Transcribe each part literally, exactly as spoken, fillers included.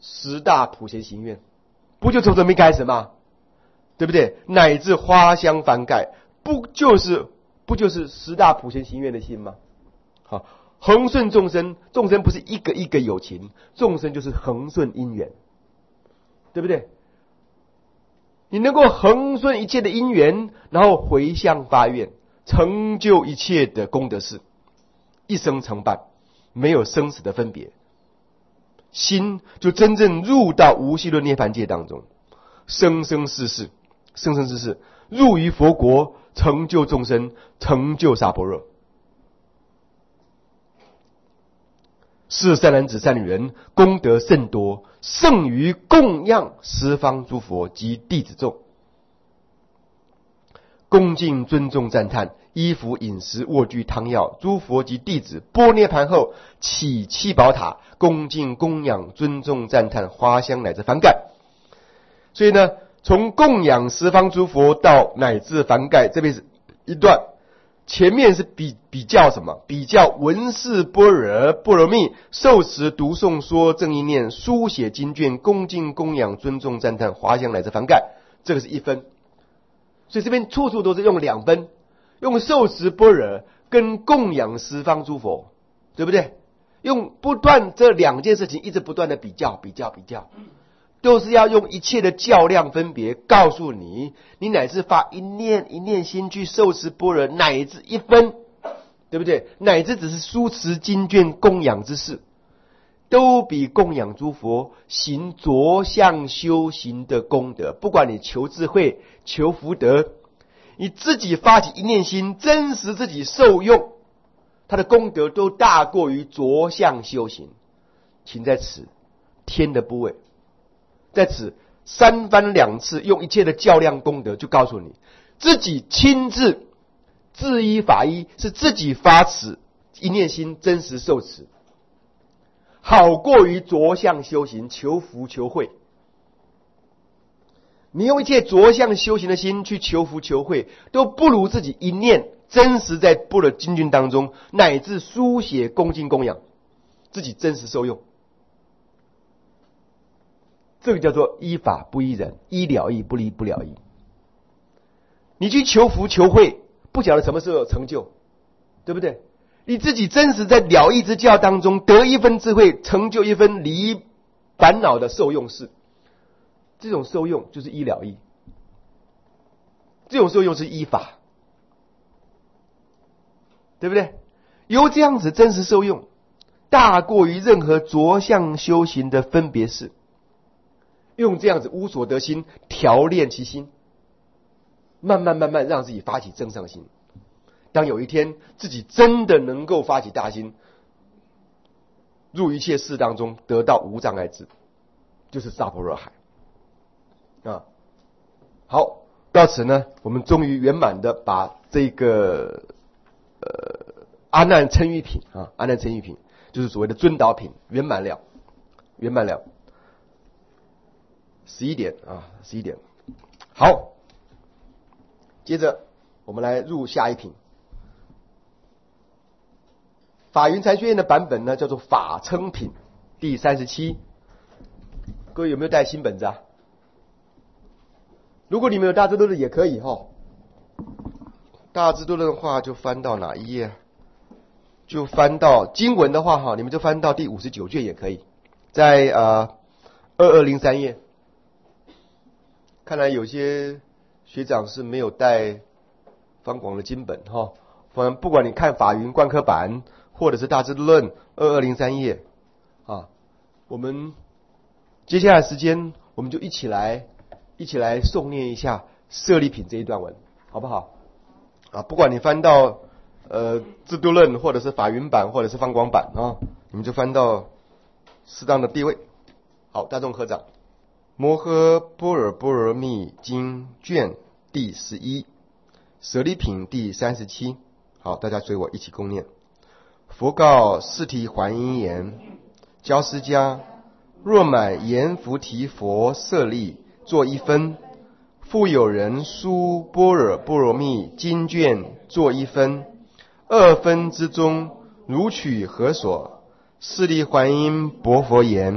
十大普贤行愿，不就从这边开始吗？对不对？乃至花香幡盖，不就是不就是十大普贤行愿的心吗？好，恒顺众生，众生不是一个一个有情，众生就是恒顺因缘，对不对？你能够恒顺一切的因缘，然后回向发愿，成就一切的功德事，一生成办，没有生死的分别，心就真正入到无系论涅槃界当中，生生世世，生生世世入于佛国，成就众生，成就萨婆若。是善男子善女人，功德甚多，胜于供养十方诸佛及弟子众。恭敬尊重赞叹，衣服饮食卧具汤药，诸佛及弟子般涅盘后，起七宝塔，恭敬供养尊重赞叹花香乃至幡盖。所以呢，从供养十方诸佛到乃至幡盖，这边是一段。前面是比比较什么？比较闻是般若波罗蜜，受持读诵说正意念，书写经卷，恭敬供养尊重赞叹花香乃至幡盖，这个是一分。所以这边处处都是用两分，用受持般若跟供养十方诸佛，对不对？用不断这两件事情一直不断的比较比较比较，都是要用一切的较量分别告诉你，你乃至发一念一念心去受持般若，乃至一分，对不对？乃至只是书持经卷供养之事，都比供养诸佛行着相修行的功德。不管你求智慧求福德，你自己发起一念心，真实自己受用，它的功德都大过于着相修行。请在此天的部位，在此三番两次用一切的较量功德，就告诉你自己亲自自依法依，是自己发持一念心真实受持，好过于着相修行求福求慧。你用一切着相修行的心去求福求慧，都不如自己一念真实在般若经卷当中，乃至书写恭敬供养，自己真实受用。这个叫做依法不依人，依了义不依不了义。你去求福求慧，不晓得什么时候有成就，对不对？你自己真实在了义之教当中得一分智慧，成就一分离烦恼的受用事，这种受用就是依了义，这种受用是依法，对不对？由这样子真实受用，大过于任何着相修行的分别事。用这样子无所得心调练其心，慢慢慢慢让自己发起正上心。当有一天自己真的能够发起大心，入一切事当中得到无障碍智，就是萨婆若海啊。好，到此呢，我们终于圆满的把这个呃阿难称喻品啊，阿难称喻品就是所谓的尊导品圆满了，圆满了。十一点啊，十一点。好，接着我们来入下一品。法云禅学院的版本呢，叫做法称品第三十七。各位有没有带新本子啊？如果你们有大智度论也可以哈、哦。大智度论的话，就翻到哪一页？就翻到经文的话哈，你们就翻到第五十九卷也可以，在呃二二零三页。看来有些学长是没有带方广的经本哈，反正不管你看法云贯科版或者是大智度论二二零三页啊，我们接下来的时间我们就一起来一起来诵念一下舍利品这一段文，好不好？啊，不管你翻到呃智度论或者是法云版或者是方广版啊，你们就翻到适当的地位。好，大众合掌。摩诃般若波罗蜜经卷第十一，舍利品第三十七。好，大家随我一起共念。佛告释提桓因言：教师家，若满阎浮提佛舍利作一分，复有人书般若波罗蜜经卷作一分，二分之中如取何所？释利桓因薄佛言：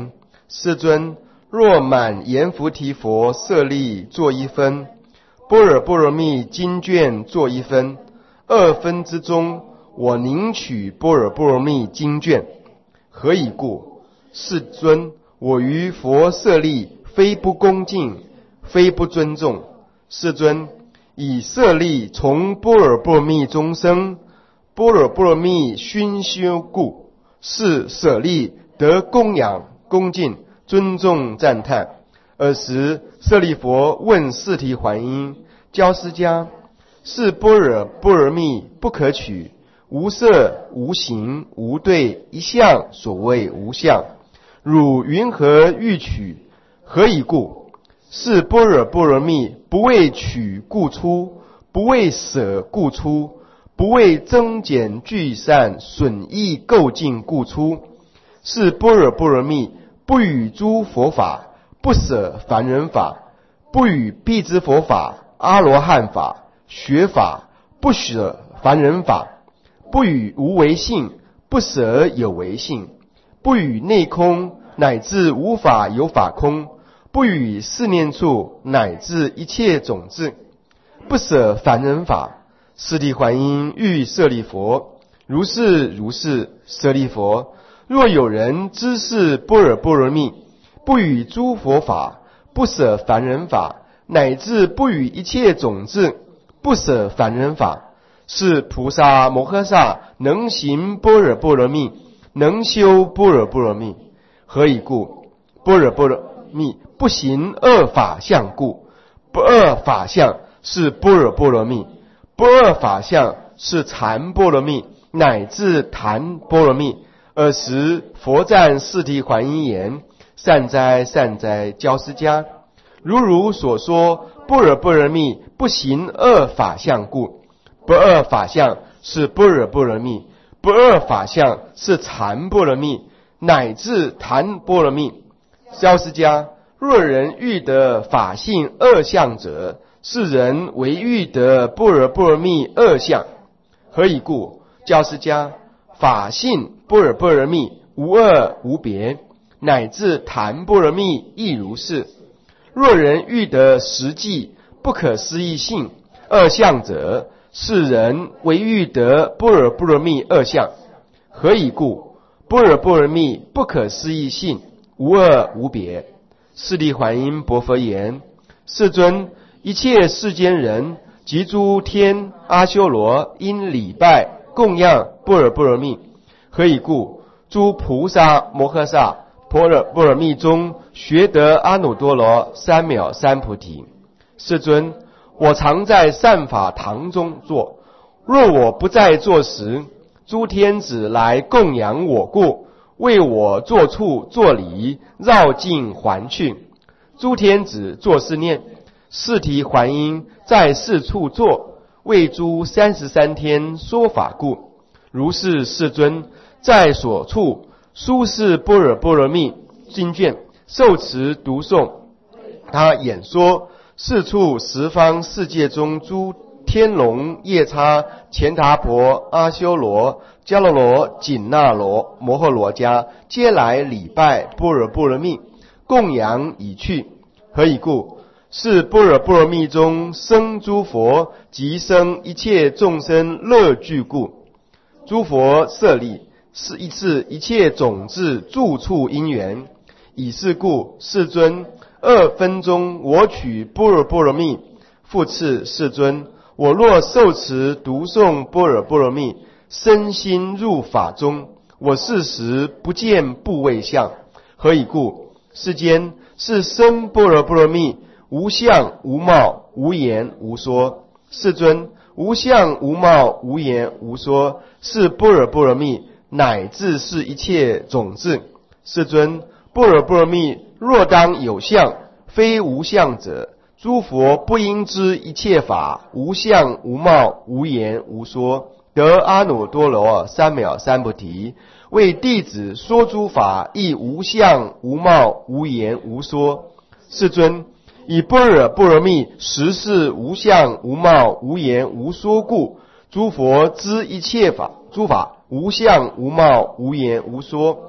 世尊，若满阎浮提佛舍利作一分，般若波罗蜜经卷作一分，二分之中，我宁取般若波罗蜜经卷。何以故？世尊，我于佛舍利非不恭敬，非不尊重。世尊，以舍利从般若波罗蜜中生，般若波罗蜜熏修故，是舍利得供养恭敬尊重赞叹。尔时舍利佛问释提桓因：教师家，是般若波罗蜜不可取，无色无形无对一相，所谓无相，汝云何欲取？何以故？是般若波罗蜜不为取故出，不为舍故出，不为增减聚散损益构净故出。是般若波罗蜜不与诸佛法，不舍凡人法，不与辟支佛法、阿罗汉法、学法，不舍凡人法，不与无为性，不舍有为性，不与内空乃至无法有法空，不与四念处乃至一切种子，不舍凡人法。释提桓因欲舍利佛：如是如是。舍利佛，若有人知是般若波罗蜜，不与诸佛法，不舍凡人法，乃至不与一切种子，不舍凡人法，是菩萨摩诃萨能行般若波罗蜜，能修般若波罗蜜。何以故？般若波罗蜜不行二法相故。不二法相是般若波罗蜜，不二法相是禅波罗蜜，乃至檀波罗蜜。尔时佛赞释提桓因言：善哉善哉，教师家，如汝所说，般若波罗蜜不行二法相故。不二法相是般若波罗蜜，不二法相是禅波罗蜜，乃至檀波罗蜜。教师家，若人欲得法性二相者，是人为欲得般若波罗蜜二相。何以故？教师家，法性般若波罗蜜无二无别，乃至檀波罗蜜亦如是。若人欲得实际不可思议性二相者，是人为欲得般若波罗蜜二相。何以故？般若波罗蜜不可思议性无二无别。释提桓因薄佛言：世尊，一切世间人及诸天阿修罗因礼拜供养般若波罗蜜。何以故？诸菩萨摩诃萨般若波罗蜜中学得阿耨多罗三藐三菩提。世尊，我常在善法堂中坐，若我不在坐时，诸天子来供养我故，为我坐处作礼，绕境还去。诸天子作是念：释提桓因在是处坐，为诸三十三天说法故。如是世尊，在所处书是般若波罗蜜经卷，受持读诵。他演说四处十方世界中诸天龙、夜叉、乾闼婆、阿修罗、迦楼罗、紧那罗、摩诃罗伽，皆来礼拜般若波罗蜜，供养已去。何以故？是般若波罗蜜中生诸佛，及生一切众生乐具故。诸佛舍利，是一次一切种子住处因缘。以是故，世尊，二分中我取般若波罗蜜。复次，世尊，我若受持读诵般若波罗蜜，身心入法中，我是时不见部位相。何以故？世间是生般若波罗蜜，无相无貌，无言无说。世尊，无相无貌，无言无说，是般若波罗蜜，乃至是一切种子。世尊，般若波罗蜜若当有相，非无相者，诸佛不应知一切法无相无貌，无言无说，得阿耨多罗三藐三菩提。为弟子说诸法，亦无相无貌，无言无说。世尊，以般若波罗蜜实是无相无貌，无言无说故，诸佛知一切法诸法无相无貌，无言无说，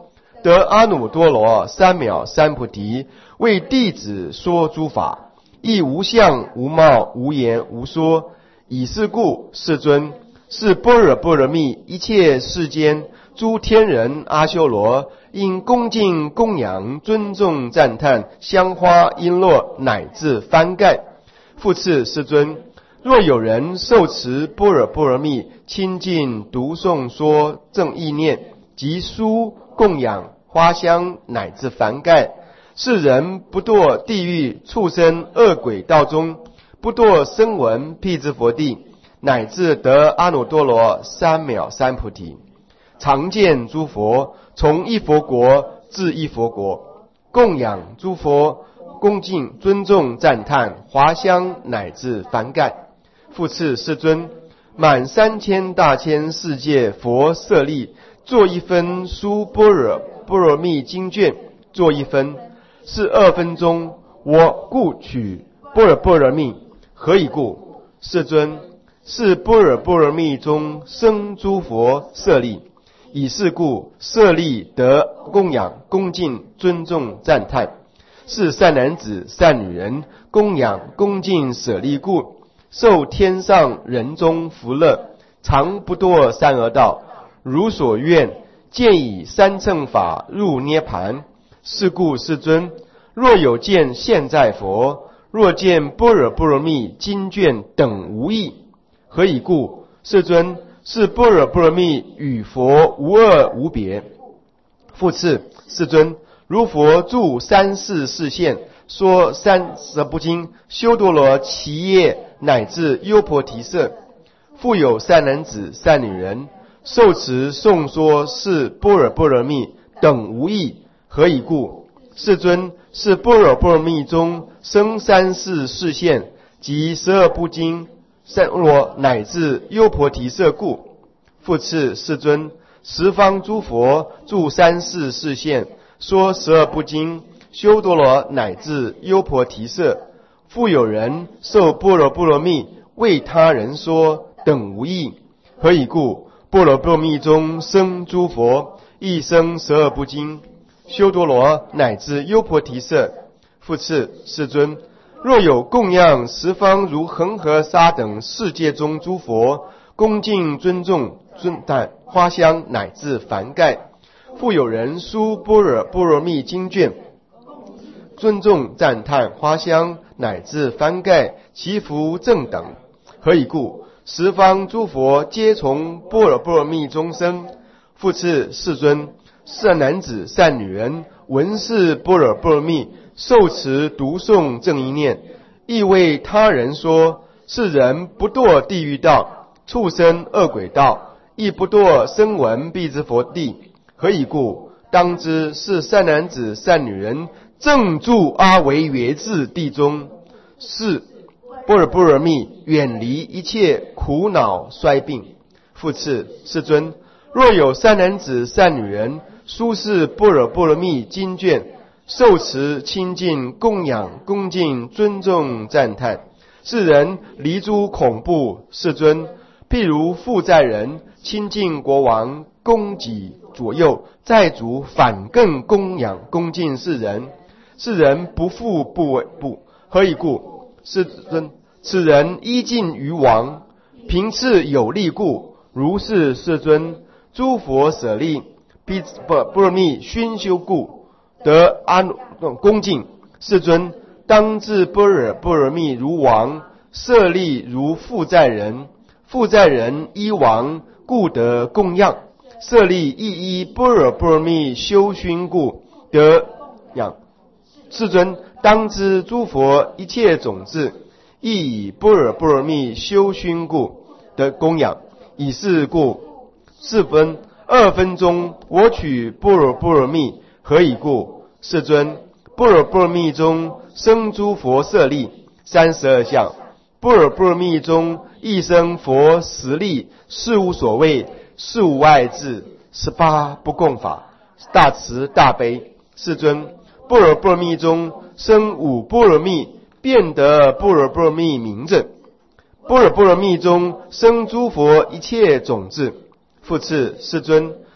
得阿耨多罗三藐三菩提，为弟子说诸法，亦无相无貌无言无说。以是故，世尊，是般若波罗蜜一切世间诸天人阿修罗，应恭敬供养尊重赞叹香花璎珞乃至幡盖。复次，世尊，若有人受持般若波罗蜜，亲近读诵说正意念，及书供养花香乃至幡盖，是人不堕地狱畜生恶鬼道中，不堕声闻辟支佛地，乃至得阿耨多罗三藐三菩提。常见诸佛，从一佛国至一佛国，供养诸佛，恭敬尊重赞叹华香乃至幡盖。复次，世尊，满三千大千世界佛舍利，作一分书般若波罗蜜经卷，作一分，是二分中，我故取般若波罗蜜。何以故？世尊，是般若波罗蜜中生诸佛舍利。以是故，舍利得供养恭敬尊重赞叹，是善男子善女人供养恭敬舍利故，受天上人中福乐，常不堕三恶道，如所愿，见以三乘法入涅盘。是故，世尊，若有见现在佛，若见般若波罗蜜经卷等无异。何以故？世尊，是般若波罗蜜与佛无二无别。复次，世尊，如佛住三世示现，说三十部经，修多罗祇业乃至优婆提舍，复有善男子善女人受持诵说是般若波罗蜜等无异。何以故？世尊，是般若波罗蜜中生三世示现及十二部经善罗乃至优婆提舍故。复次，世尊，十方诸佛住三世示现，说十二部经，修多罗乃至优婆提舍，复有人受般若波罗蜜为他人说等无异。何以故？般若波罗蜜中生诸佛，亦生十二部经，修多罗乃至优婆提舍。复次，世尊，若有供养十方如恒河沙等世界中诸佛，恭敬尊重尊赞花香乃至幡盖，复有人书般若波罗蜜经卷，尊重赞叹花香乃至幡盖，其福正等。何以故？十方诸佛皆从般若波罗蜜中生。复次，世尊，善男子善女人闻是般若波罗蜜，受持读诵正一念，亦为他人说，是人不堕地狱道，畜生恶鬼道，亦不堕声闻辟支佛地。何以故？当知是善男子善女人正住阿维约智地中，是般若波罗蜜远离一切苦恼衰病。复次，世尊，若有善男子善女人书是般若波罗蜜经卷，受持亲近供养恭敬尊重赞叹，是人离诸恐怖。世尊，譬如负债人亲近国王，供给左右，债主反更供养恭敬世人，是人不负不不。何以故？世尊，此人依敬于王，凭次有利故。如是，世尊，诸佛舍利毗波罗蜜熏修故，得安恭敬。世尊，当至般若波罗蜜如王，舍利如负债人，负债人依王故得供养，舍利亦依般若波罗蜜修熏故得养。世尊，当知诸佛一切种子，亦以般若波罗蜜修熏故得供养。以是故，四分二分中，我取般若波罗蜜。何以故？世尊，般若波罗蜜中生诸佛舍利三十二相，般若波罗蜜中亦生佛十力，是无所谓，是无碍智，十八不共法，大慈大悲。世尊，般若波罗蜜中生五般若蜜，便得般若波罗蜜名证。般若波罗蜜中生诸佛一切种子。复次，世尊，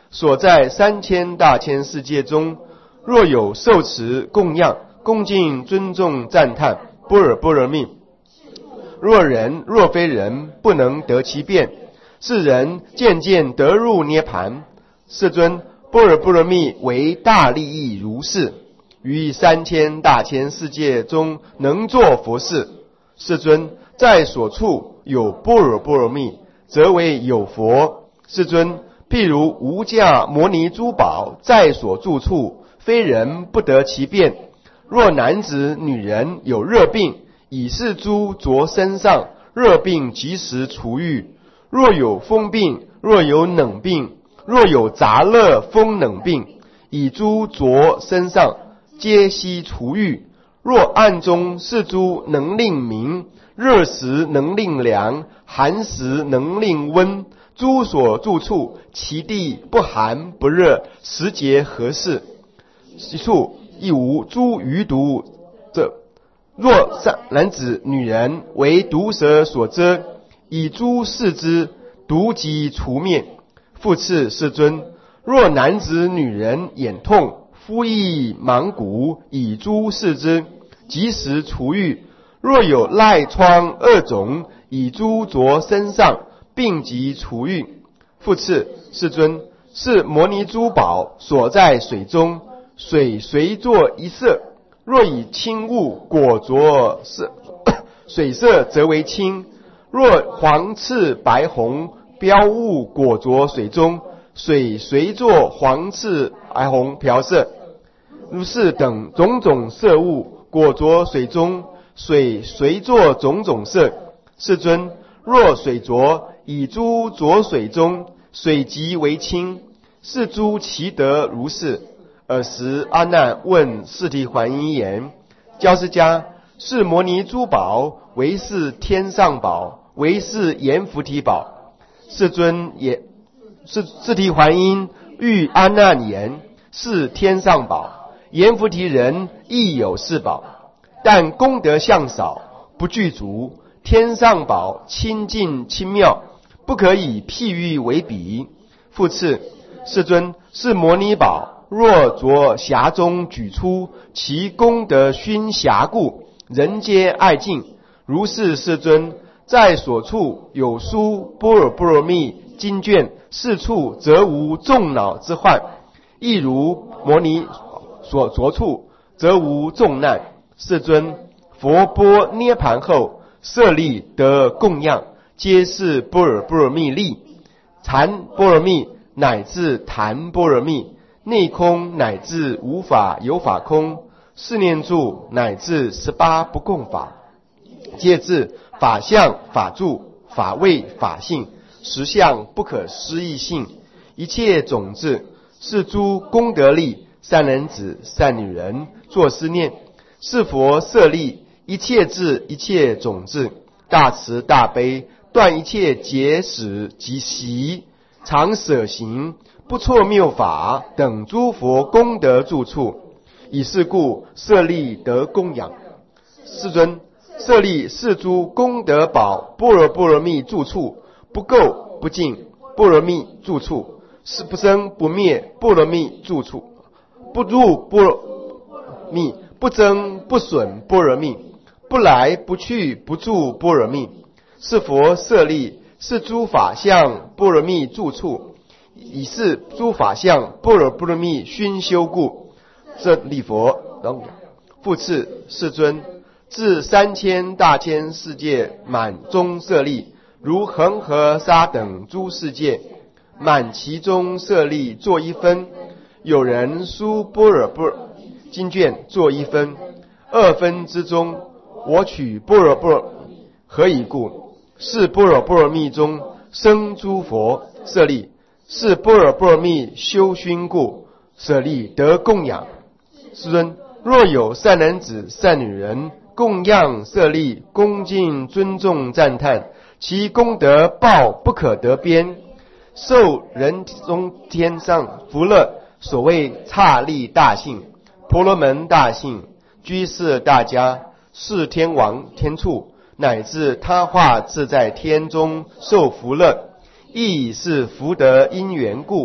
所在三千大千世界中，若有受持供养恭敬尊重赞叹般若波罗蜜，若人若非人，不能得其便，是人渐渐得入涅盘。世尊，般若波罗蜜为大利益如是，于三千大千世界中能作佛事。世尊，在所处有般若波罗蜜，则为有佛。世尊，譬如无价摩尼珠宝，在所住处，非人不得其便。若男子女人有热病，以是珠着身上，热病即时除愈。若有风病，若有冷病，若有杂热风冷病，以珠着身上，皆悉除愈。若暗中是珠能令明，热时能令凉，寒时能令温，诸所住处，其地不寒不热，时节合适。其处亦无诸余毒者。若男子女人为毒蛇所遮，以珠视之，毒即除灭。复次，世尊，若男子女人眼痛，肤翳芒骨，以珠视之，即时除愈。若有赖疮恶肿，以珠着身上，病即除愈。复次，世尊，是摩尼珠宝所在水中，水随作一色，若以青雾裹着色水色，则为青；若黄赤白红标雾裹着水中，水随作黄赤白红漂色。如是等种种色物裹着水中，水随作种种色。世尊，若水浊，以珠着水中，水即为清。是诸其德如是。尔时阿难问释提桓因言：教师家，是摩尼珠宝，为是天上宝，为是阎浮提宝。世尊也，是释提桓因欲阿难言：是天上宝，阎浮提人亦有是宝，但功德相少，不具足。天上宝清净清妙，不可以譬喻为比。复次，世尊，是摩尼宝，若着匣中举出，其功德熏匣故，人皆爱敬。如是，世尊，在所处有书般若波罗蜜经卷，是处则无众恼之患；亦如摩尼所着处，则无众难。世尊，佛波涅盘后，舍利得供养，皆是般若波罗蜜力。禅般若蜜乃至谈般若蜜，内空乃至无法有法空，四念住乃至十八不共法，皆至法相法住法位法性，实相不可思议性。一切种子是诸功德力，善男子善女人作思念，是佛舍利一切智一切种子，大慈大悲，断一切结使及习，常舍行不错谬法等诸佛功德住处。以是故舍利得供养。世尊，舍利是诸功德宝般若波罗蜜住处，不垢不净般若蜜住处，是不生不灭般若蜜住处，不入般若蜜，不增不损般若蜜，不来不去不住般若蜜。是佛舍利是诸法相般若蜜住处，以是诸法相般若波罗蜜熏修故。舍利佛，复次，世尊，自三千大千世界满中舍利，如恒河沙等诸世界，满其中舍利作一分。有人书般若波罗经卷作一分，二分之中，我取般若波罗，何以故？是般若波罗蜜中生诸佛。舍利，是般若波罗蜜修熏故，舍利得供养。世尊，若有善男子善女人供养舍利，恭敬尊重赞叹，其功德报不可得边，受人中天上福乐。所谓刹利大幸、婆罗门大幸、居士大家、是天王天处，乃至他化自在天中受福乐，亦是福德因缘故，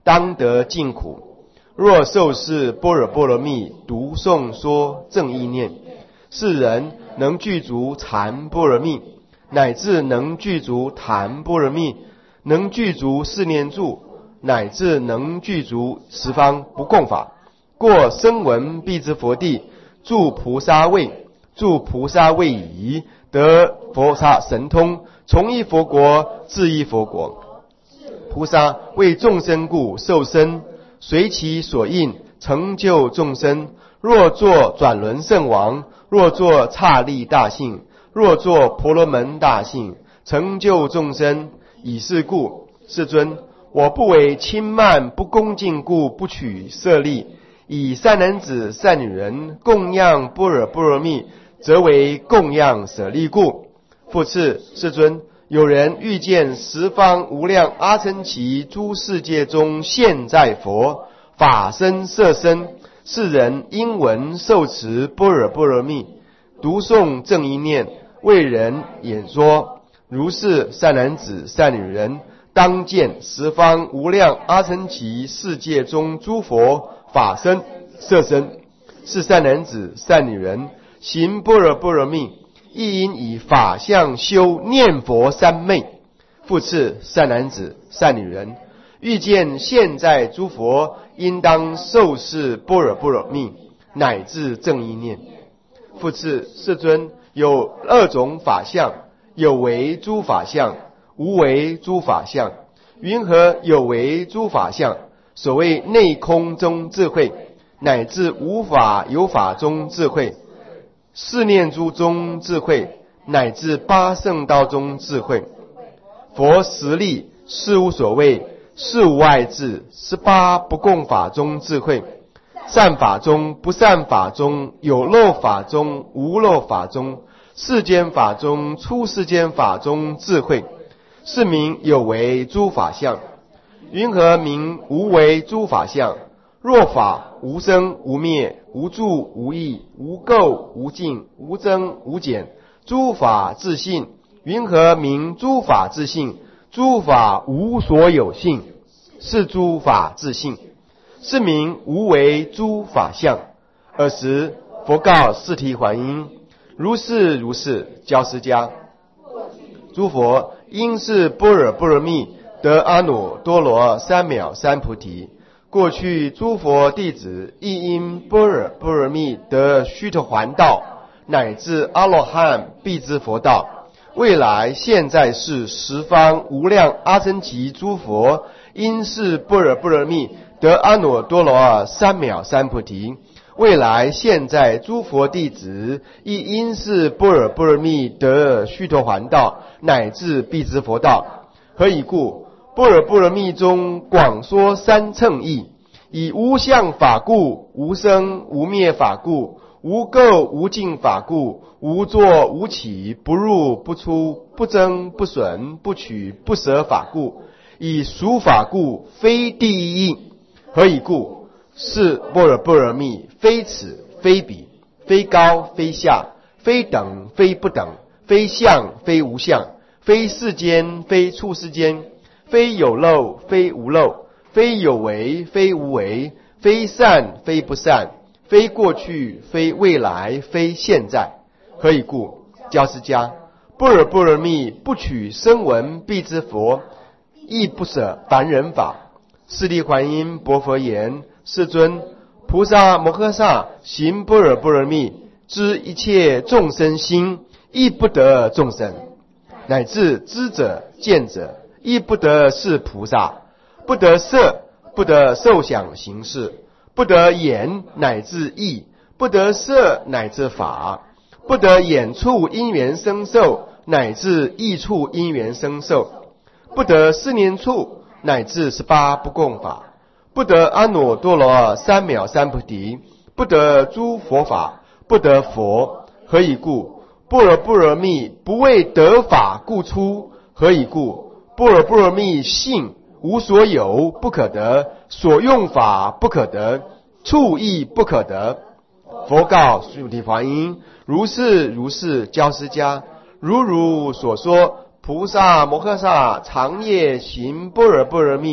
当得尽苦。若受是般若波罗蜜，读诵说正意念，是人能具足禅般若蜜，乃至能具足檀般若蜜，能具足四念住，乃至能具足十方不共法。过声闻辟支佛地，住菩萨位，住菩萨位仪，得佛刹神通，从一佛国至一佛国。菩萨为众生故受身，随其所应成就众生。若作转轮圣王，若作刹利大性，若作婆罗门大性，成就众生。以是故，世尊，我不为轻慢不恭敬故，不取舍利。以善男子善女人供养般若波罗蜜，则为供养舍利故。复次，世尊，有人欲见十方无量阿僧祇诸世界中现在佛，法身色身，是人应闻受持般若波罗蜜，读诵正一念，为人演说。如是善男子善女人，当见十方无量阿僧祇世界中诸佛法身色身，是善男子善女人行般若波罗蜜，亦应以法相修念佛三昧。复次，善男子善女人欲见现在诸佛，应当受是般若波罗蜜，乃至正一念。复次，世尊，有二种法相，有为诸法相，无为诸法相。云何有为诸法相？所谓内空中智慧，乃至无法有法中智慧，四念珠中智慧，乃至八圣道中智慧。佛实力事无所谓，事无外智，十八不共法中智慧。善法中不善法中，有漏法中无漏法中，世间法中出世间法中智慧，是名有为诸法相。云何名无为诸法相？若法无生无灭，无住无异，无垢无净，无增无减，诸法自性。云何名诸法自性？诸法无所有性，是诸法自性，是名无为诸法相。尔时佛告释提桓因：如是如是，教师家。诸佛因是般若波罗蜜得阿耨多罗三藐三菩提。过去诸佛弟子亦因般若波罗蜜得须陀洹道，乃至阿罗汉辟支佛道。未来现在是十方无量阿僧祇诸佛因是般若波罗蜜得阿耨多罗三藐三菩提。未来现在诸佛弟子亦因是般若波罗蜜得须陀洹道，乃至辟支佛道。何以故？般若波罗蜜中广说三乘义，以无相法故，无生无灭法故，无垢无净法故，无作无起，不入不出，不增不损，不取不舍法故，以属法故，非第一义。何以故？是般若波罗蜜非此非彼，非高非下，非等非不等，非相非无相，非世间非处世间，非有漏非无漏，非有为非无为，非善非不善，非过去非未来，非现在。何以故？教师家，般若波罗蜜不取声闻辟支佛，亦不舍凡人法。释提桓因薄佛言：世尊，菩萨摩诃萨行般若波罗蜜，知一切众生心，亦不得众生，乃至知者见者，亦不得是菩萨，不得色，不得受想行识，不得言乃至意，不得色乃至法，不得眼触因缘生受，乃至意触因缘生受，不得四念处，乃至十八不共法，不得阿耨多罗三藐三菩提，不得诸佛法，不得佛。何以故？般若波罗蜜不为得法故出。何以故？般若波罗蜜性无所有，不可得，所用法不可得，处亦不可得。佛告释提桓因：如是如是，教师家。如汝所说，菩萨摩诃萨长夜行般若波罗蜜，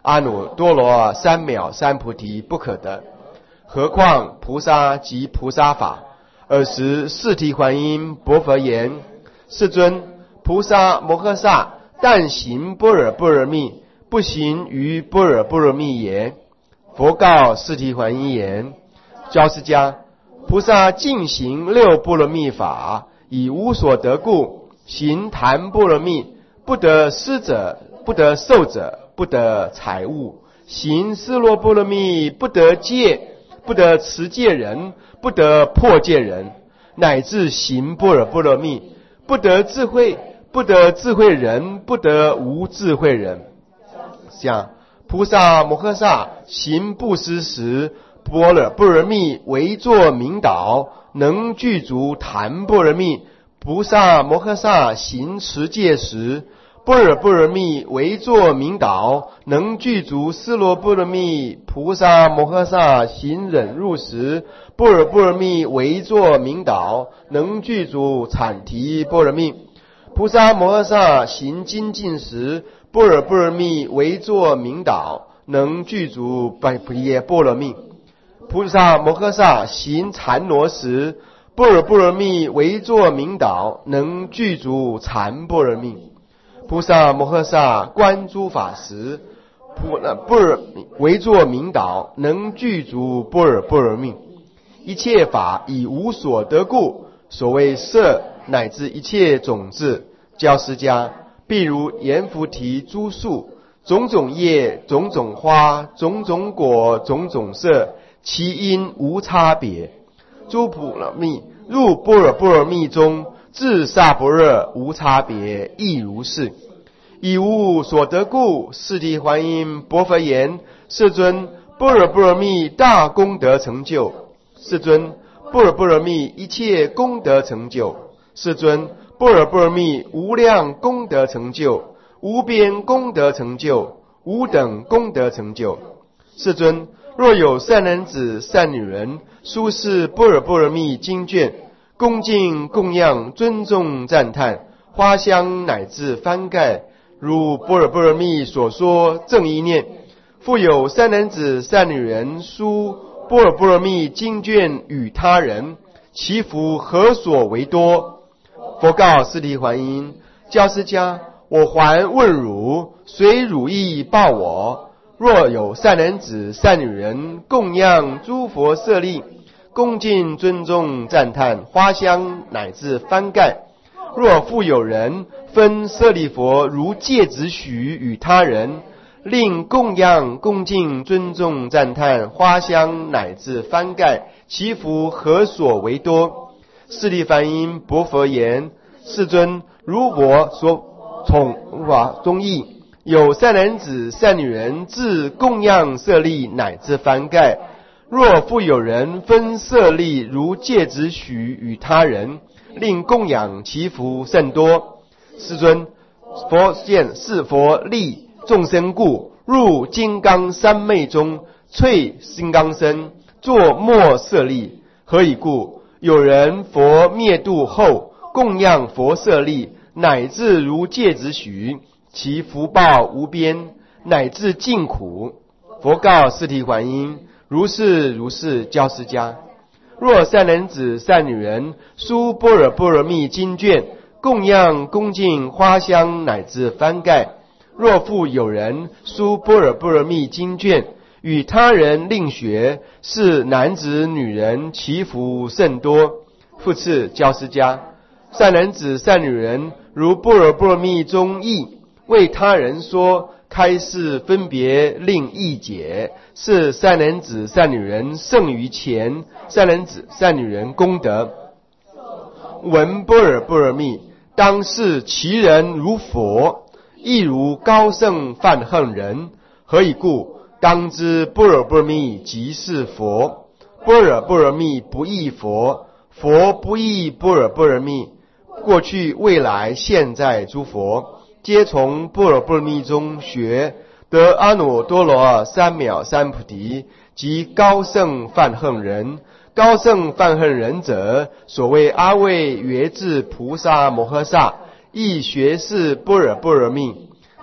阿耨多罗三藐三菩提不可得。何况菩萨及菩萨法。尔时释提桓因薄佛言：世尊，菩萨摩诃萨但行般若波罗蜜，不行于般若波罗蜜耶？佛告释提桓因言：教师家，菩萨尽行六波罗蜜法，以无所得故，行檀波罗蜜，不得施者，不得受者，不得财物；行尸罗波罗蜜，不得戒，不得持戒人，不得破戒人；乃至行般若波罗蜜，不得智慧，不得智慧人，不得无智慧人。像菩萨摩诃萨行布施时，般若波罗蜜为作明导，能具足檀波罗蜜；菩萨摩诃萨行持戒时，般若波罗蜜为作明导，能具足尸罗波罗蜜；菩萨摩诃萨行忍辱时，般若波罗蜜为作明导，能具足产提波罗蜜；菩萨摩诃萨行精进时，般若波罗蜜为作明导，能具足般若波罗蜜；菩萨摩诃萨行禅罗时，般若波罗蜜为作明导，能具足禅波罗蜜；菩萨摩诃萨观诸法时，般若为作明导，能具足般若波罗蜜。一切法以无所得故，所谓色乃至一切种子，教师家，譬如阎浮提诸树，种种叶，种种花，种种果，种种色，其因无差别。诸波罗蜜入般若波罗蜜中，至萨婆诃无差别，亦如是。以无所得故，释提桓因薄佛言：世尊，般若波罗蜜大功德成就。世尊，般若波罗蜜一切功德成就。世尊，般若波罗蜜无量功德成就，无边功德成就，无等功德成就。世尊，若有善男子善女人，书是般若波罗蜜经卷，恭敬供养尊重赞叹，花香乃至幡盖，如般若波罗蜜所说正意念。复有善男子善女人书般若波罗蜜经卷与他人，其福何所为多？佛告释提桓因：教师家，我还问汝，随汝意报我。若有善男子善女人供养诸佛舍利，恭敬尊重赞叹，花香乃至幡盖，若复有人分舍利佛如芥子许与他人，令供养恭敬尊重赞叹，花香乃至幡盖，其福何所为多？释提桓因薄佛言：世尊，如我所从法中意，有善男子善女人自供养舍利乃至幡盖，若复有人分舍利如芥子许与他人，令供养其福甚多。世尊，佛见是佛利众生故，入金刚三昧中，摧金刚身，作末舍利。何以故？有人佛灭度后，供养佛舍利，乃至如芥子许，其福报无边，乃至尽苦。佛告释提桓因：如是如是，教师家。若善男子善女人书般若波罗蜜经卷，供养恭敬花香乃至幡盖，若复有人书般若波罗蜜经卷与他人令学，是男子女人，其福甚多。复次，教师家，善男子善女人如般若波罗蜜中义，为他人说，开示分别令义解，是善男子善女人胜于前善男子善女人功德。闻般若波罗蜜，当视其人如佛，亦如高圣梵恨人。何以故？当知般若波罗蜜即是佛，般若波罗蜜不异佛，佛不异般若波罗蜜。过去未来现在诸佛，皆从般若波罗蜜中学，得阿耨多罗三藐三菩提，即高圣梵恨人。高圣梵恨人者，所谓阿魏约智菩萨摩诃萨，亦学是般若波罗蜜。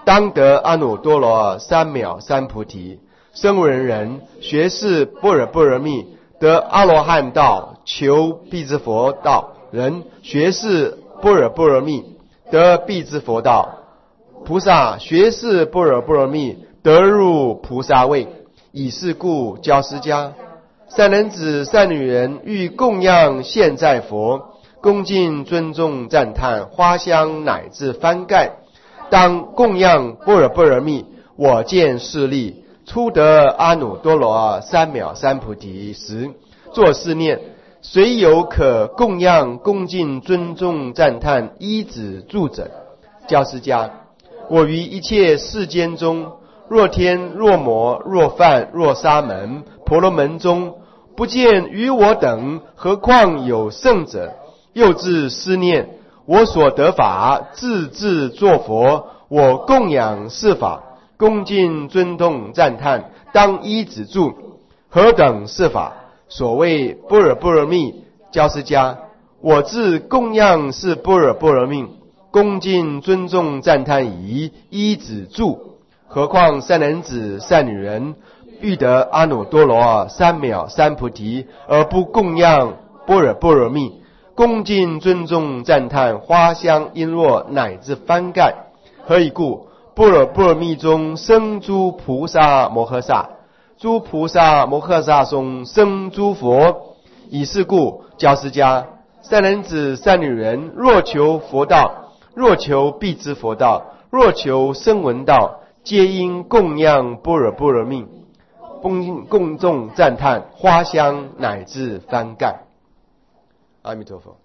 当得阿耨多罗三藐三菩提。声闻人学是般若波罗蜜，得阿罗汉道，求辟支佛道。人学是般若波罗蜜，得辟支佛道。菩萨学是般若波罗蜜，得入菩萨位。以是故，教师家，善男子善女人欲供养现在佛，恭敬尊重赞叹，花香乃至幡盖。当供养般若波罗蜜，我见势力，初得阿耨多罗三藐三菩提时，作是念：谁有可供养恭敬尊重赞叹依止住者？教师家，我于一切世间中，若天若魔若梵若沙门婆罗门中，不见于我等，何况有圣者？又自思念：我所得法，自自作佛，我供养是法，恭敬尊重赞叹，当依止住。何等是法？所谓般若波罗蜜。教师家，我自供养是般若波罗蜜，恭敬尊重赞叹已，依止住。何况善男子善女人，欲得阿耨多罗三藐三菩提，而不供养般若波罗蜜，恭敬尊重赞叹花香璎珞乃至幡盖。何以故？般若波罗蜜中生诸菩萨摩诃萨，诸菩萨摩诃萨中生诸佛。以是故，教师家，善男子善女人若求佛道，若求辟支佛道，若求声闻道，皆应供养般若波罗蜜，恭恭重赞叹花香乃至幡盖。阿弥陀佛。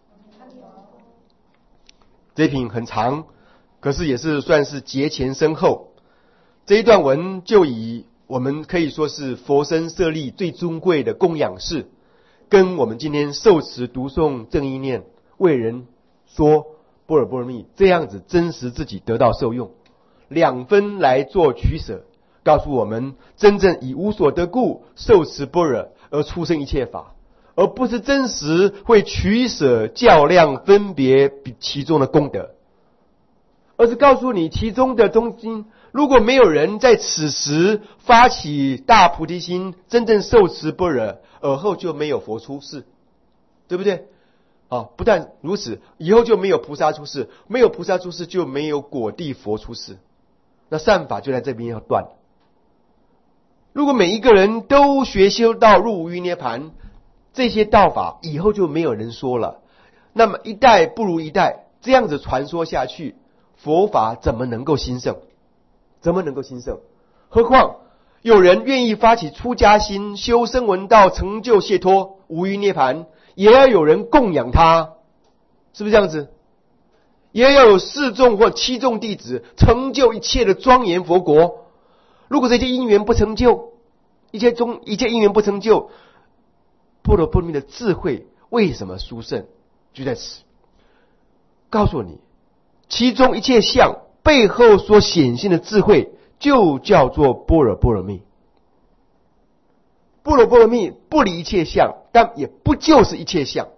这一品很长，可是也是算是节前深后。这一段文就以我们可以说是佛身舍利最尊贵的供养式，跟我们今天受持读诵正意念为人说般若波罗蜜这样子真实自己得到受用，两分来做取舍，告诉我们真正以无所得故受持般若而出生一切法，而不是真实会取舍较量分别其中的功德，而是告诉你其中的中心。如果没有人在此时发起大菩提心，真正受持般若，而后就没有佛出世，对不对？啊，不但如此，以后就没有菩萨出世，没有菩萨出世就没有果地佛出世，那善法就在这边要断。如果每一个人都学修道入无余涅盘，这些道法以后就没有人说了，那么一代不如一代，这样子传说下去，佛法怎么能够兴盛？怎么能够兴盛？何况有人愿意发起出家心，修声闻道，成就解脱无余涅盘，也要有人供养他，是不是这样子？也要有四众或七众弟子成就一切的庄严佛国。如果这些因缘不成就，一切中一切因缘不成就，般若波罗蜜的智慧为什么殊胜？就在此告诉你，其中一切相背后所显现的智慧，就叫做般若波罗蜜。般若波罗蜜不离一切相，但也不就是一切相。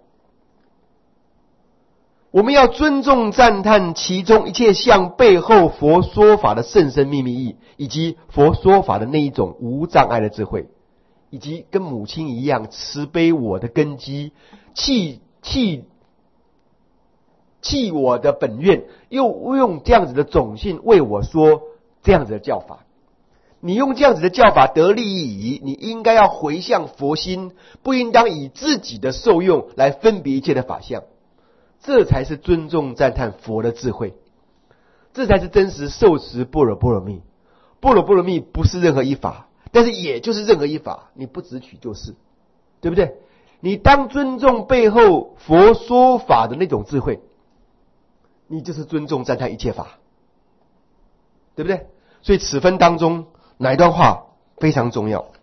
我们要尊重赞叹其中一切相背后佛说法的甚深秘密意，以及佛说法的那一种无障碍的智慧，以及跟母亲一样慈悲我的根基，弃弃弃我的本愿，又用这样子的种性为我说这样子的教法。你用这样子的教法得利益，你应该要回向佛心，不应当以自己的受用来分别一切的法相。这才是尊重赞叹佛的智慧，这才是真实受持般若波罗蜜。般若波罗蜜不是任何一法，但是也就是任何一法，你不执取就是，对不对？你当尊重背后佛说法的那种智慧，你就是尊重赞叹一切法，对不对？所以此分当中哪一段话非常重要？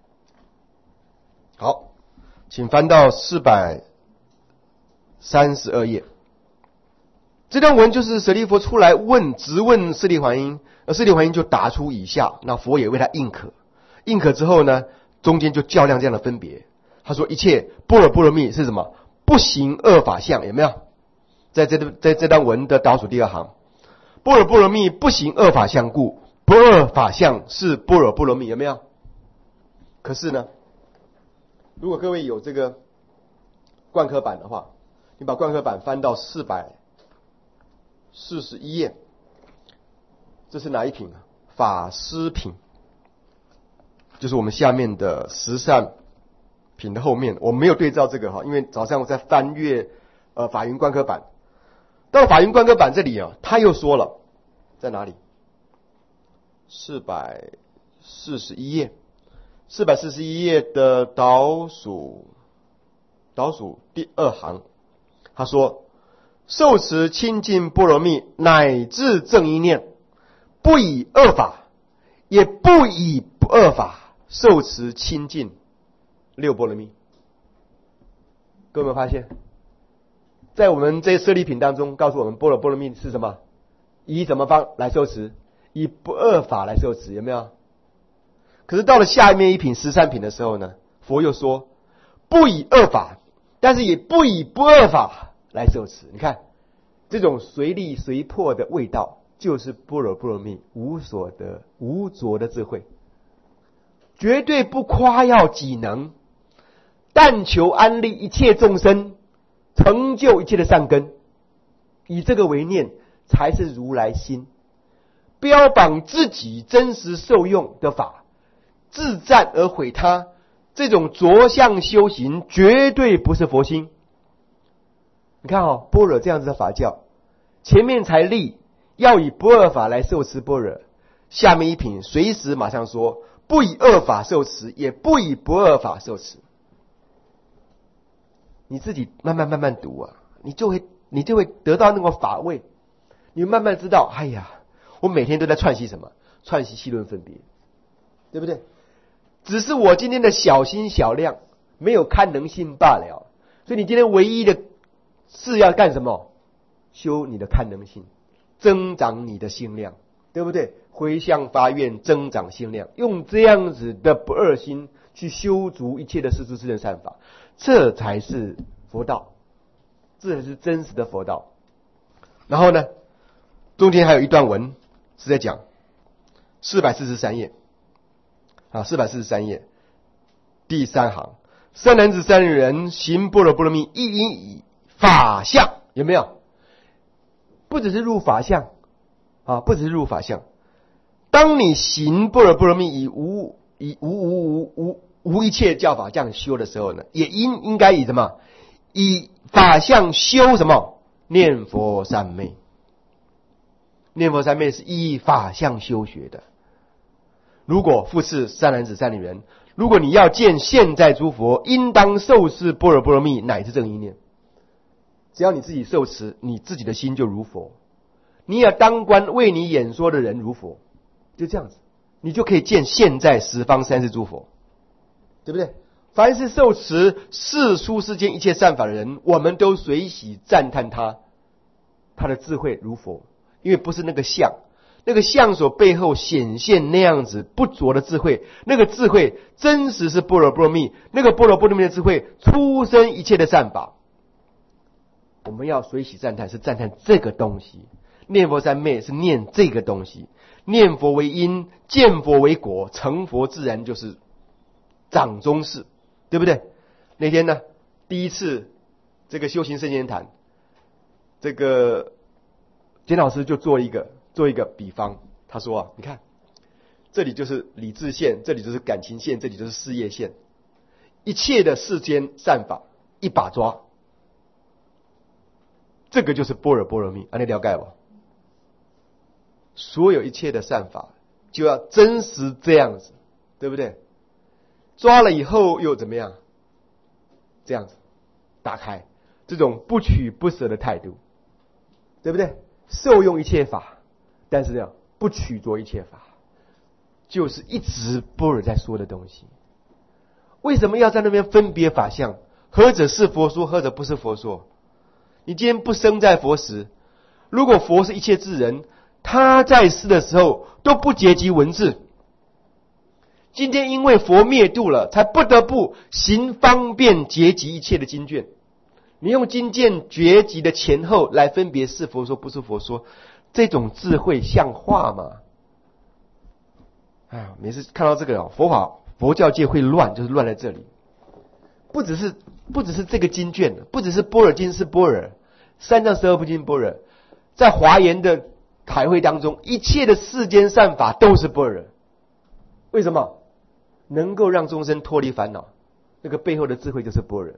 好，请翻到四百三十二页。这段文就是舍利弗出来问，直问舍利环音，而舍利环音就答出以下，那佛也为他应可。应可之后呢，中间就较量这样的分别。他说一切般若波罗蜜是什么？不行恶法相，有没有？在这在这段文的倒数第二行， 般若波罗蜜不行二法相故，不二法相是般若波罗蜜，有没有？可是呢，如果各位有这个贯科版的话，你把贯科版翻到四百四十一页，这是哪一品啊？法师品，就是我们下面的十善品的后面。我没有对照这个哈，因为早上我在翻阅呃法云贯科版，到了法云贯科版这里啊，他又说了，在哪里？四百四十一页，四百四十一页的倒数倒数第二行，他说：受持清净波罗蜜，乃至正一念，不以二法，也不以不二法，受持清净六波罗蜜。各位有没有发现，在我们这些舍利品当中，告诉我们般若波罗蜜是什么？以什么方来受持？以不二法来受持，有没有？可是到了下面一品十三品的时候呢，佛又说不以二法，但是也不以不二法来受持。你看这种随力随破的味道，就是般若波罗蜜无所得无着的智慧，绝对不夸耀己能，但求安利一切众生，成就一切的善根，以这个为念，才是如来心。标榜自己真实受用的法，自赞而毁他，这种着相修行绝对不是佛心。你看哦，般若这样子的法教，前面才立要以不二法来受持般若，下面一品随时马上说不以二法受持，也不以不二法受持。你自己慢慢慢慢读啊，你就会你就会得到那个法味，你慢慢知道，哎呀，我每天都在串习什么？串习细论分别，对不对？只是我今天的小心小量，没有堪能性罢了。所以你今天唯一的是要干什么？修你的堪能性，增长你的心量，对不对？回向发愿，增长心量，用这样子的不二心去修足一切的世出世间善法，这才是佛道，这才是真实的佛道。然后呢，中间还有一段文是在讲四百四十三页啊，四百四十三页第三行，善男子善女人行般若波罗蜜，亦应以法相，有没有？不只是入法相啊，不只是入法相。当你行般若波罗蜜以无以无无无无无一切教法这样修的时候呢，也应应该以什么？以法相修什么？念佛三昧。念佛三昧是依法相修学的。如果复次善男子善女人，如果你要见现在诸佛，应当受持般若波罗蜜，乃至正一念。只要你自己受持，你自己的心就如佛。你也当观为你演说的人如佛，就这样子，你就可以见现在十方三世诸佛，对不对？凡是受持世出世间一切善法的人，我们都随喜赞叹他，他的智慧如佛。因为不是那个相，那个相所背后显现那样子不着的智慧，那个智慧真实是般若波罗蜜，那个般若波罗蜜的智慧出生一切的善法。我们要随喜赞叹，是赞叹这个东西。念佛三昧是念这个东西，念佛为因，见佛为果，成佛自然就是掌中事，对不对？那天呢，第一次这个修行圣贤谈，这个简老师就做一个做一个比方，他说啊，你看，这里就是理智线，这里就是感情线，这里就是事业线，一切的世间善法一把抓，这个就是般若波罗蜜，啊，你了解不？所有一切的善法就要真实这样子，对不对？抓了以后又怎么样？这样子打开，这种不取不舍的态度，对不对？受用一切法，但是呢，不取着一切法，就是一直般若在说的东西。为什么要在那边分别法相？何者是佛说，何者不是佛说？你今天不生在佛时，如果佛是一切智人，他在世的时候都不结集文字。今天因为佛灭度了，才不得不行方便结集一切的经卷。你用经卷结集的前后来分别是佛说不是佛说， 这种智慧像话吗？哎呀，每次看到这个哦，佛法佛教界会乱，就是乱在这里。不只是不只是这个经卷，不只是般若经是般若，三藏十二部经般若，在华严的开会当中，一切的世间善法都是般若。为什么？能够让众生脱离烦恼，那个背后的智慧就是般若。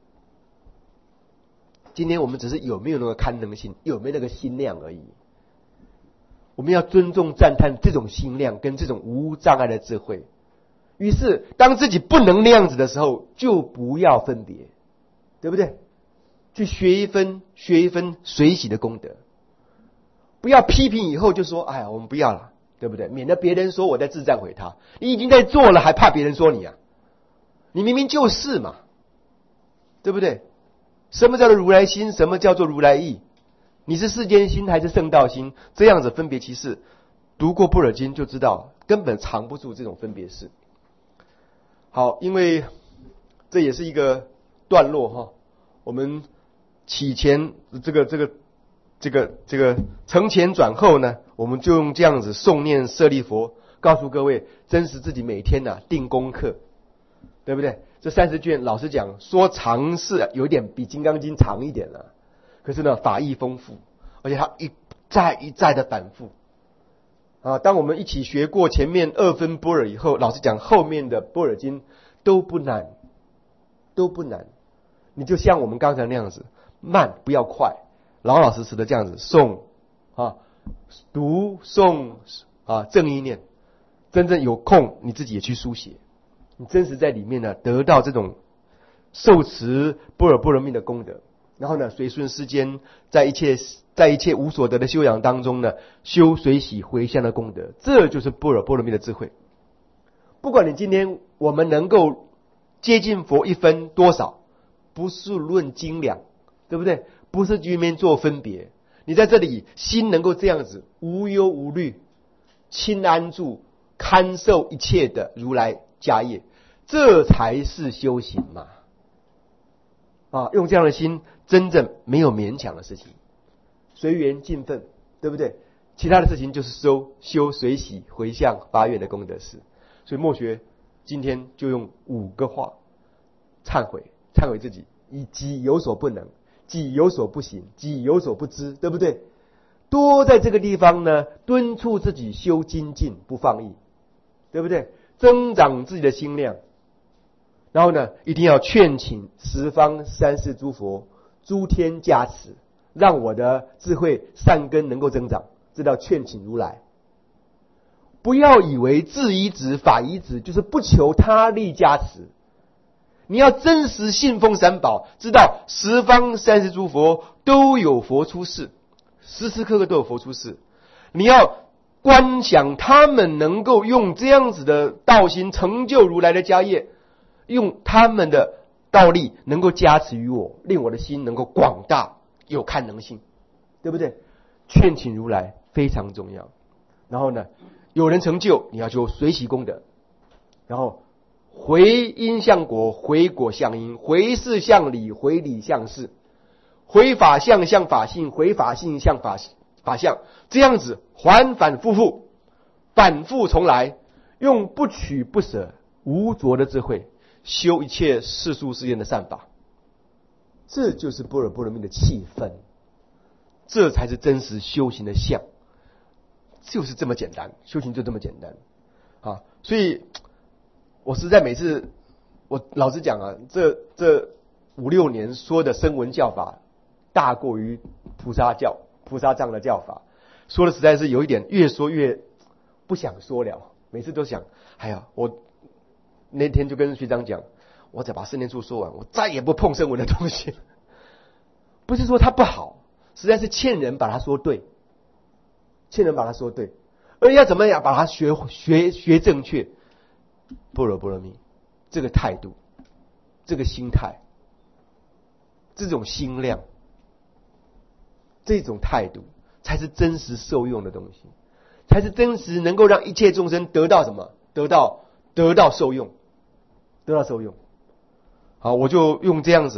今天我们只是有没有那个堪能性，有没有那个心量而已。我们要尊重赞叹这种心量跟这种无障碍的智慧。于是当自己不能那样子的时候，就不要分别，对不对？去学一分学一分随喜的功德，不要批评以后就说哎呀我们不要了，对不对？免得别人说我在自赞毁他。你已经在做了，还怕别人说你啊？你明明就是嘛，对不对？什么叫做如来心？什么叫做如来意？你是世间心还是圣道心？这样子分别其事，读过般若经就知道，根本藏不住这种分别事。好，因为这也是一个段落哈，我们起前这个这个这个这个承前转后呢，我们就用这样子诵念舍利佛，告诉各位，真实自己每天呐、啊、定功课，对不对？这三十卷，老实讲，说长是有点比《金刚经》长一点了，可是呢，法义丰富，而且它一再一再的反复啊。当我们一起学过前面二分般若以后，老实讲，后面的般若经都不难，都不难。你就像我们刚才那样子，慢不要快，老老实实的这样子诵啊，读诵啊，正意念。真正有空，你自己也去书写。你真实在里面呢，得到这种受持般若波罗蜜的功德，然后呢，随顺世间，在一切在一切无所得的修养当中呢，修随喜回向的功德，这就是般若波罗蜜的智慧。不管你今天我们能够接近佛一分多少，不是论斤两，对不对？不是局面做分别，你在这里心能够这样子无忧无虑，轻安住，堪受一切的如来家业，这才是修行嘛！啊，用这样的心，真正没有勉强的事情，随缘尽分，对不对？其他的事情就是修修随喜回向发愿的功德事。所以默学今天就用五个话忏悔，忏悔自己，以己有所不能，己有所不行，己有所不知，对不对？多在这个地方呢，敦促自己修精进，不放逸，对不对？增长自己的心量，然后呢，一定要劝请十方三世诸佛、诸天加持，让我的智慧善根能够增长。这叫劝请如来。不要以为自依止、法依止就是不求他力加持，你要真实信奉三宝，知道十方三世诸佛都有佛出世，时时刻刻都有佛出世，你要观想他们能够用这样子的道心成就如来的家业，用他们的道力能够加持于我，令我的心能够广大有堪能性，对不对？劝请如来非常重要。然后呢，有人成就，你要求随喜功德，然后回因向果，回果向因，回事向理，回理向事，回法相向法性，回法性向法法相，这样子反反复复，反复重来，用不取不舍无着的智慧修一切世俗世间的善法，这就是般若波罗蜜的气氛，这才是真实修行的相，就是这么简单，修行就这么简单啊！所以我实在每次，我老实讲啊，这这五六年说的声闻教法大过于菩萨教菩萨藏的教法，说的实在是有一点越说越不想说了，每次都想，哎呀，我那天就跟学长讲，我再把圣念处说完，我再也不碰声闻的东西。不是说它不好，实在是欠人把它说对，欠人把它说对，而要怎么样把它学学学正确？般若波罗蜜这个态度，这个心态，这种心量，这种态度，才是真实受用的东西，才是真实能够让一切众生得到什么？得到得到受用，得到受用。好，我就用这样子哈，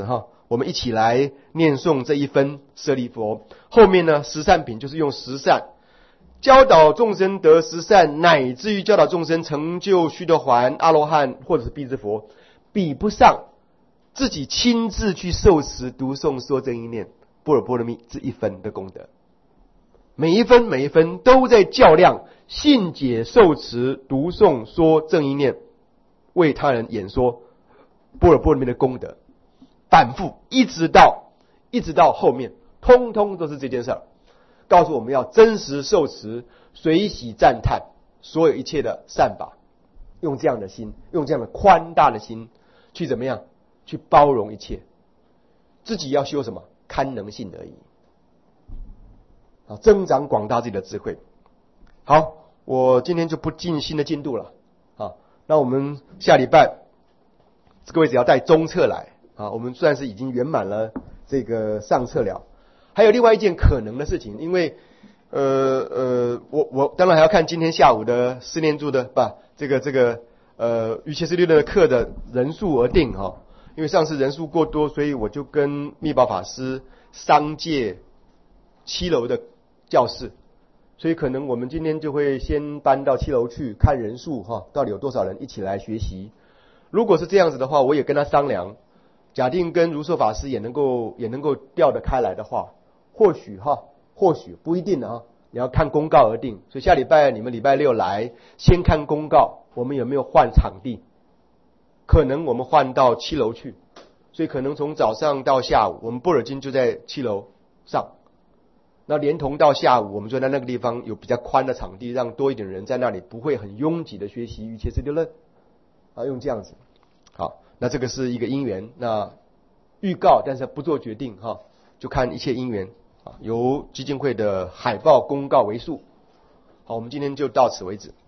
我们一起来念诵这一分舍利佛。后面呢，十善品就是用十善教导众生得十善，乃至于教导众生成就须陀洹、阿罗汉或者是辟支佛，比不上自己亲自去受持、读诵、说正意念般若波罗蜜这一分的功德。每一分每一分都在较量信解受持、读诵、说正意念，为他人演说般若波罗蜜的功德，反复一直到一直到后面，通通都是这件事儿，告诉我们要真实受持，随喜赞叹所有一切的善法，用这样的心，用这样的宽大的心去怎么样去包容一切，自己要修什么堪能性而已，增长广大自己的智慧。好，我今天就不进新的进度了啊。那我们下礼拜各位只要带中册来啊，我们算是已经圆满了这个上册了。还有另外一件可能的事情，因为呃呃，我我当然还要看今天下午的四念住的不这个这个呃瑜伽师六的课的人数而定哈、哦。因为上次人数过多，所以我就跟密宝法师商借七楼的教室，所以可能我们今天就会先搬到七楼去看人数哈，到底有多少人一起来学习。如果是这样子的话，我也跟他商量，假定跟如寿法师也能够也能够调得开来的话，或许哈，或许不一定啊，你要看公告而定。所以下礼拜你们礼拜六来，先看公告，我们有没有换场地？可能我们换到七楼去，所以可能从早上到下午，我们般若经就在七楼上。那连同到下午，我们就在那个地方有比较宽的场地，让多一点人在那里，不会很拥挤的学习瑜伽师地论啊，用这样子。好，那这个是一个因缘，那预告，但是不做决定哈，就看一切因缘啊，由基金会的海报公告为数。好，我们今天就到此为止。